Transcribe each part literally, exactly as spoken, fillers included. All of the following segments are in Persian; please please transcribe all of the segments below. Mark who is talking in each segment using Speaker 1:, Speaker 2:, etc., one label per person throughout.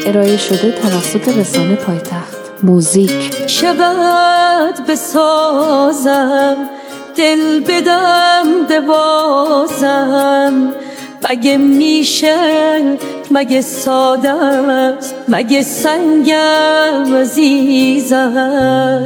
Speaker 1: ارائه شده توسط رسانه پایتخت موزیک.
Speaker 2: چقدر بسازم دل بدم ببازم، مگه میشه، مگه ساده است، مگه سنگم عزیزم.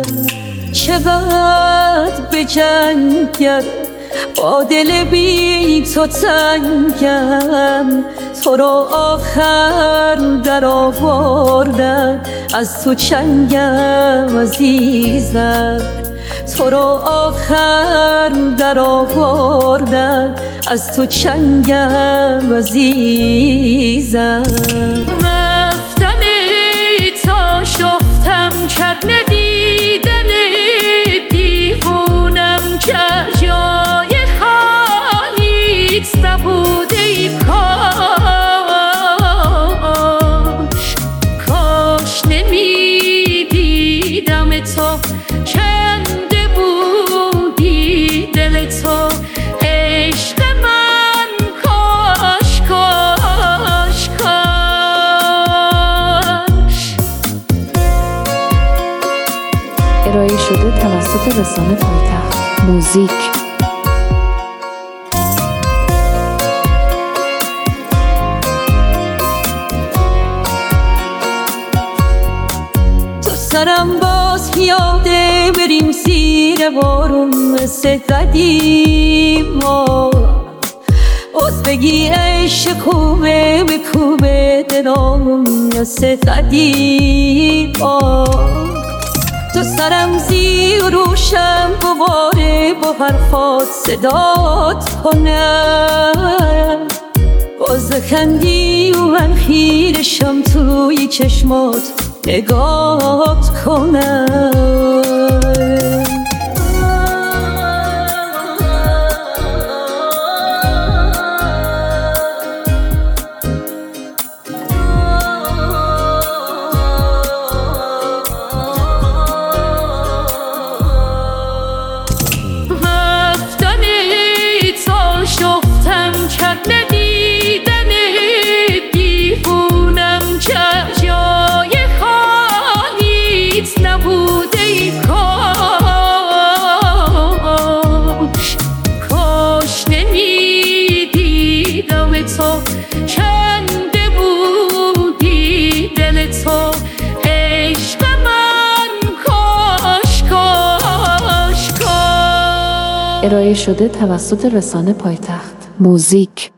Speaker 2: چقدر بجنگم با دل بی تو تنگم، تو رو آخر در آوردم از تو چنگم عزیزم. تو رو آخر در آوردم از تو چنگم عزیزم. رفتنی تا شفتم کرد ندیدن دیوونم که جای خالیت نبوده ای کاش، کاش نمیدیدم تو کنده بودی دل تو عشق من، کاش کاش کاش.
Speaker 1: ارائه شده توسط رسانه پایتخت موزیک.
Speaker 2: سرم باز پیاده بریم زیر بارون مثل قدیما، باز بگی عشق کوبه به کوبه دلامون مثل قدیما. تو سرم زیر روشم دوباره با حرفات صدات کنم، باز خندی و من خیرشم توی چشمات نگات کنم. رفتنی تا شفتم کرد ندیدن دیوونم که جای نبوده ای کاش، کاش نمیدیدم تو کنده بودی دل تو عشق من، کاش کاش کاش.
Speaker 1: ارائه شده توسط رسانه پایتخت موزیک.